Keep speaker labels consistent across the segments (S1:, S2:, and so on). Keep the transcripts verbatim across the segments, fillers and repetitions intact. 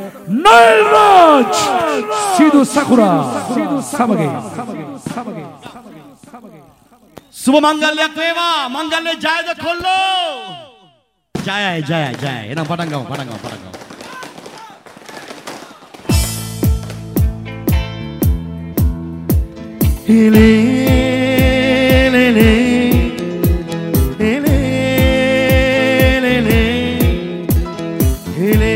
S1: Nailraj Sidhu Sakura Samage
S2: Suba Mangalyak Veva Mangalya Jaya Kollo Jaya Jaya Jaya Enam Padangam Padangam Padangam
S3: Hele Hele Hele Hele Hele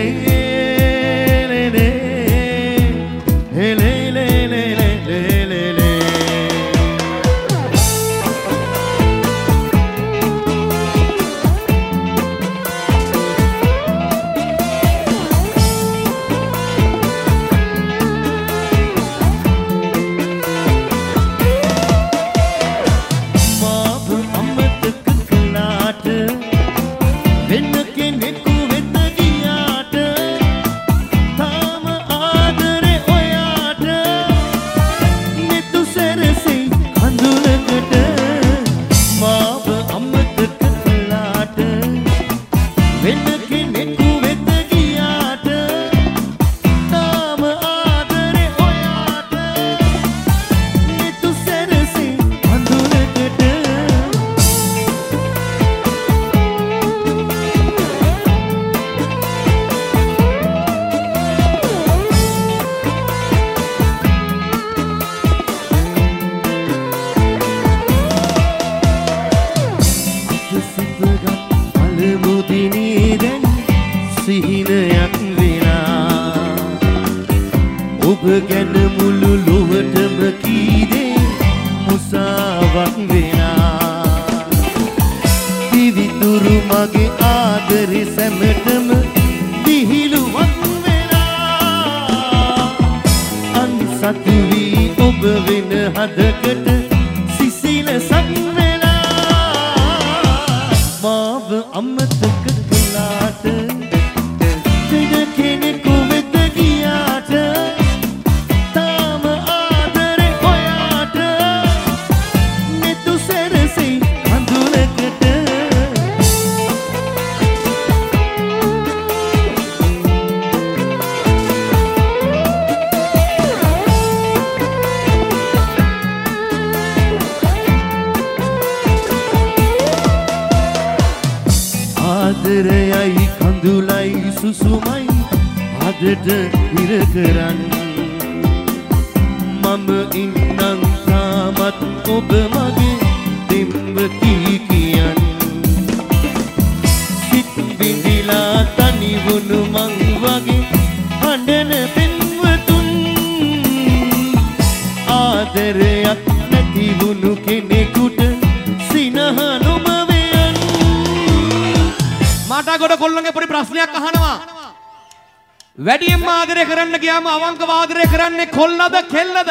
S2: වැඩියෙන්ම ආදරය කරන්න ගියාම අවංකව ආදරය කරන්නේ කොල්ලද කෙල්ලද?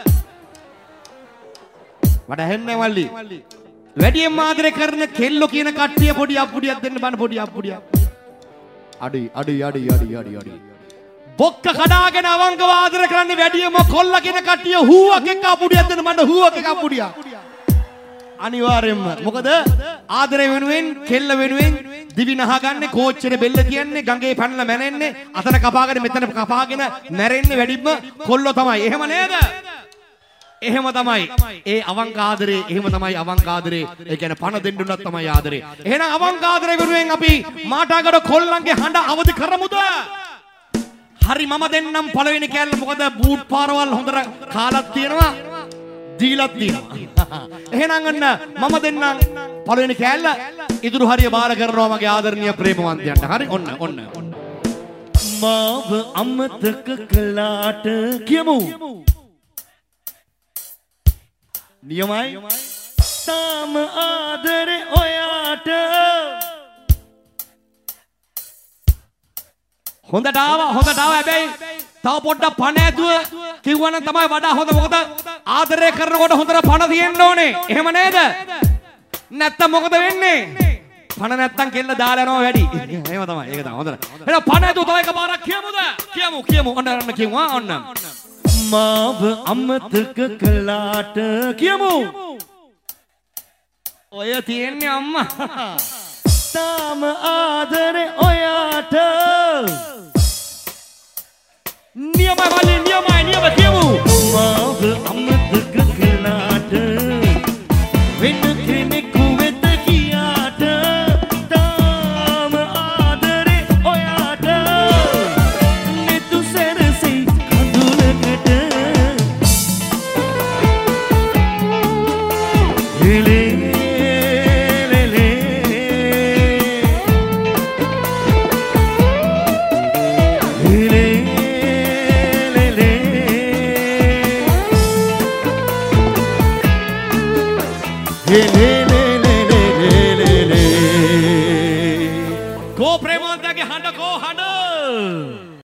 S2: මට ඇහෙන්නේ මල්ලි. වැඩියෙන්ම ආදරය කරන කෙල්ලෝ කියන කට්ටිය පොඩි අප්පුඩියක් දෙන්න බන්න පොඩි අප්පුඩියක්. අඩි අඩි අඩි අඩි අඩි අඩි. බොක්ක කඩාගෙන අවංකව ආදරය කරන්නේ වැඩියෙන්ම කොල්ලා කියන කට්ටිය හුවක් එක්ක අප්පුඩියක් දෙන්න මන්න හුවක් එක්ක අප්පුඩියක්. අනිවාර්යෙන්ම. මොකද ආදරය වෙනුවෙන් කෙල්ල වෙනුවෙන් දිවි නහගන්නේ කෝච්චරේ බෙල්ල කියන්නේ ගඟේ පැනලා මැරෙන්නේ අතන කපාගෙන මෙතන කපාගෙන මැරෙන්නේ වැඩිම කොල්ලෝ තමයි. එහෙම නේද? එහෙම තමයි. ඒ අවංක ආදරේ එහෙම තමයි අවංක ආදරේ. ඒ කියන්නේ පණ දෙන්න උනත් තමයි ආදරේ. එහෙනම් අවංක ආදරේ වෙනුවෙන් අපි මාටාගඩ කොල්ලන්ගේ හඬ අවදි කරමුද? හරි මම දෙන්නම් පළවෙනි කෑල්ල. මොකද බූට් පාරවල් හොඳට කාලක් තියෙනවා. දීලක් තියෙනවා. එහෙනම් අන්න මම දෙන්නම් පළවෙනි කෑල්ල. ඉදිරි හරිය බාර කරනවා මගේ ආදරණීය ප්‍රේමවන්තයන්ට. හරි ඔන්න ඔන්න.
S3: මාව අමතක කළාට කියමු. නියමයි. තාම ආදරේ ඔයාට.
S2: හොඳට ආවා හොඳට ආවා. හැබැයි තව පොඩ්ඩක් පණ ඇදුව කිව්වනම් තමයි වඩා හොඳ. මොකද ආදරය කරනකොට හොඳට පණ තියෙන්න ඕනේ. එහෙම නේද? නැත්තම් මොකද වෙන්නේ? පණ නැත්තම් කෙල්ල දාලා යනවා වැඩි. එහෙම තමයි. ඒක තමයි හොඳට. එහෙනම් පණ ඇදුව තව එකපාරක් කියමුද? කියමු කියමු. ඔන්න ඔන්න කියමු. ඔන්න.
S3: මාව අමතක කළාට කියමු.
S2: ඔය තියෙන්නේ අම්මා.
S3: තාම ආදරේ ඔයාට.
S2: නියමයි වල්ලි නියමයි නියම කියමු.
S3: මාව අමතක කළාට වෙන කෙනෙකු වෙත ගියාට තාම ආදරේ ඔයාට නෙතු සැරසෙයි කඳුලකට ලේ
S2: Go Premantaගේ හඬ කෝ හඬ